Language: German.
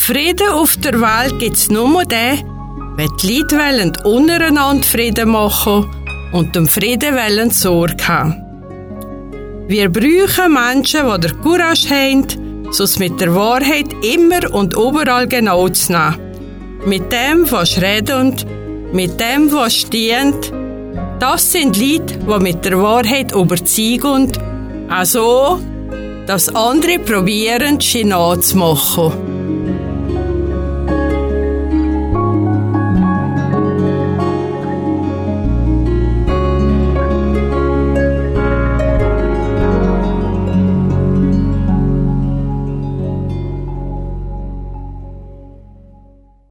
Frieden auf der Welt gibt es nur den, wenn die Leute wollen untereinander Frieden machen und dem Frieden wollen Sorge haben. Wir brauchen Menschen, die den Courage haben, es mit der Wahrheit immer und überall genau zu nehmen. Mit dem, was redet und mit dem, was steht. Das sind Leute, die mit der Wahrheit überzeugen, auch so, dass andere probieren, sie nachzumachen.